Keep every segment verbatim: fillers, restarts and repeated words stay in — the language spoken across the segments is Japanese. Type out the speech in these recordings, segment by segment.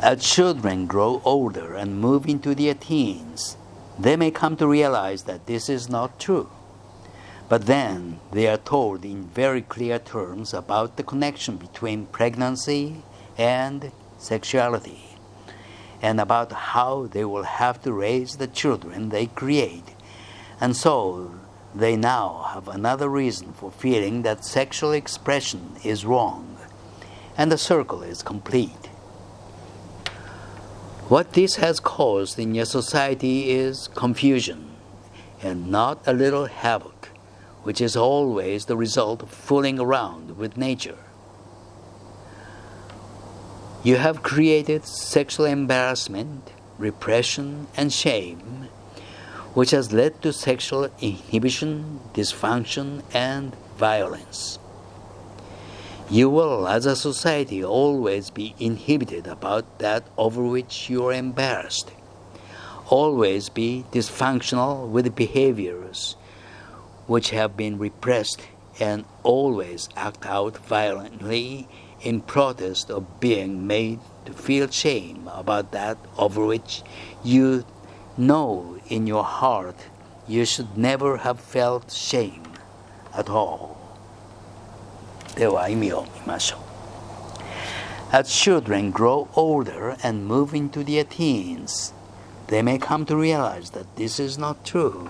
As children grow older and move into their teens, they may come to realize that this is not true. But then they are told in very clear terms about the connection between pregnancy and sexuality, and about how they will have to raise the children they create. And so they now have another reason for feeling that sexual expression is wrong, and the circle is complete. What this has caused in your society is confusion, and not a little havoc, which is always the result of fooling around with nature. You have created sexual embarrassment, repression, and shame, which has led to sexual inhibition, dysfunction, and violence. You will, as a society, always be inhibited about that over which you are embarrassed, always be dysfunctional with behaviors which have been repressed, and always act out violently in protest of being made to feel shame about that over which you know in your heart you should never have felt shame at all. では意味を見ましょう。As children grow older and move into their teens, they may come to realize that this is not true.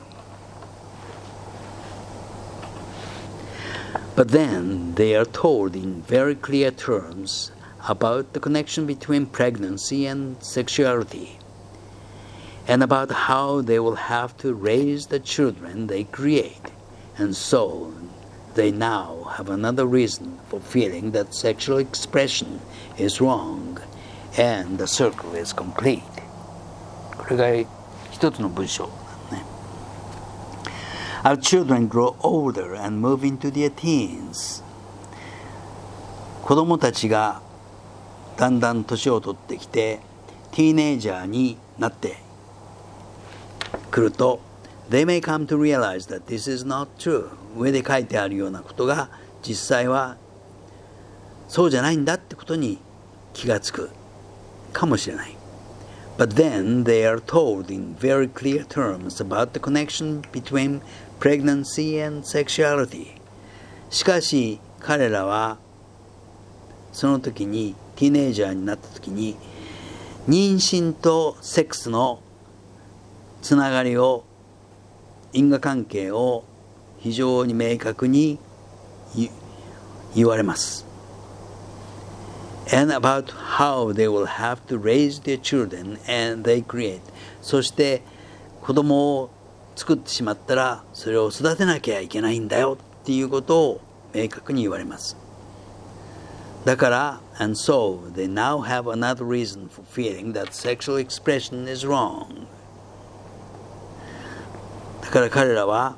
But then they are told in very clear terms about the connection between pregnancy and sexuality, and about how they will have to raise the children they create. And so they now have another reason for feeling that sexual expression is wrong, and the circle is complete. これが一つの文章。Our children grow older and move into their teens. 子供たちがだんだん年を取ってきて、ティーネイジャーになってくると、they may come to realize that this is not true. 上で書いてあるようなことが実際はそうじゃないんだってことに気がつくかもしれない。But then they are told in very clear terms about the connection between pregnancy and sexuality. しかし彼らはその時にティーネイジャーになった時に妊娠とセックスのつながりを因果関係を非常に明確に言われます。And about how they will have to raise their children and they create. そして子供を作ってしまったらそれを育てなきゃいけないんだよっていうことを明確に言われます。だから and so they now have another reason for feeling that sexual expression is wrong. だから彼らは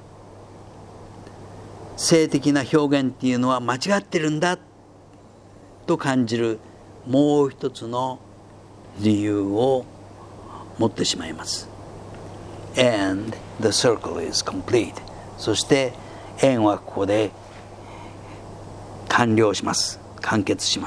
性的な表現っていうのは間違ってるんだと感じるもう一つの理由を持ってしまいます。And the circle is complete. そして円はここで完了します。完結します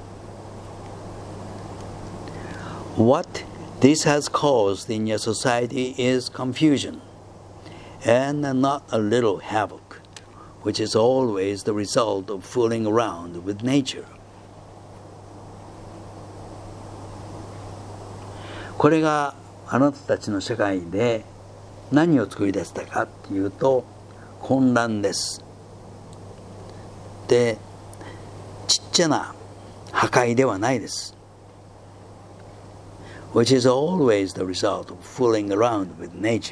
。What this has caused in your society is confusion, and not a little havoc, which is always the result of fooling around with nature. これがあなたたちの社会で何を作り出したかっていうと混乱です。で、ちっちゃな破壊ではないです。Which is always the result of fooling around with nature.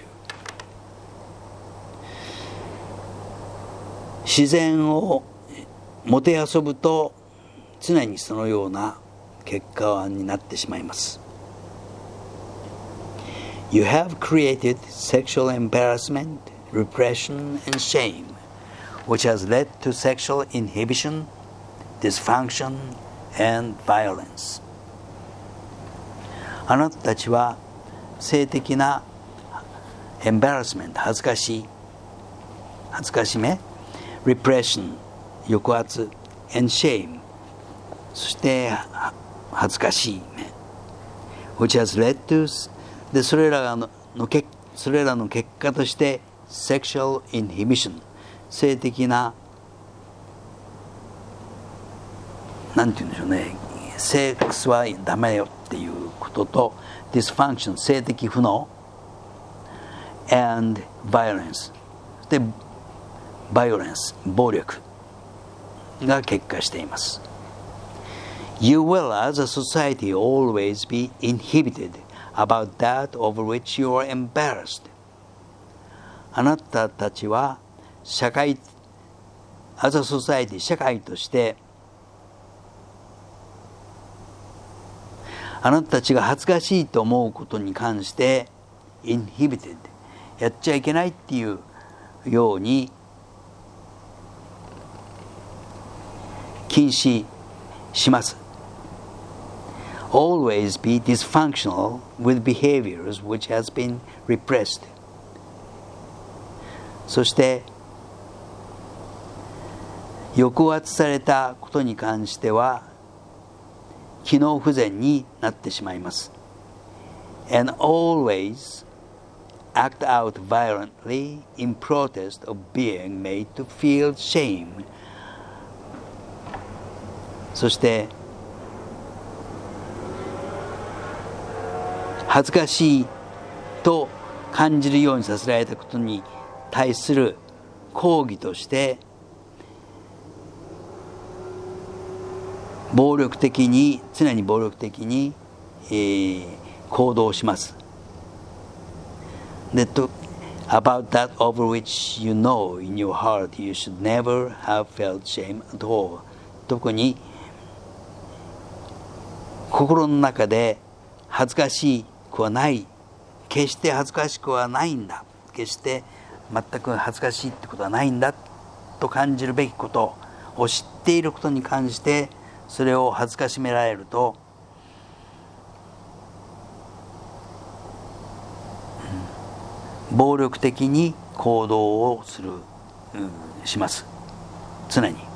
自然をもてあそぶと常にそのような結果になってしまいます。You have created sexual embarrassment, repression, and shame, which has led to sexual inhibition, dysfunction, and violence. あなたたちは性的な embarrassment 恥ずかしい恥ずかしめ repression 抑圧 and shame そして恥ずかしい目 which has led to でそれらののけそれらの結果として sexual inhibition 性的ななんて言うんでしょうね、セックスはダメよっていうことと dysfunction 性的不能 and violence でバイオレンス暴力が結果しています。 You will as a society always be inhibited about that over which you are embarrassed. あなたたちは社会 as a society 社会としてあなたたちが恥ずかしいと思うことに関して inhibited やっちゃいけないっていうように禁止します。 Always be dysfunctional with behaviors which has been repressed. そして抑圧されたことに関しては機能不全になってしまいます。 And always act out violently in protest of being made to feel shame. そして恥ずかしいと感じるようにさせられたことに対する抗議として暴力的に常に暴力的に、えー、行動します。でと About that over which you know in your heart you should never have felt shame at all. 特に心の中で恥ずかしくはない、決して恥ずかしくはないんだ、決して全く恥ずかしいってことはないんだと感じるべきことを知っていることに関してそれを恥ずかしめられると、うん、暴力的に行動をする、うん、します。常に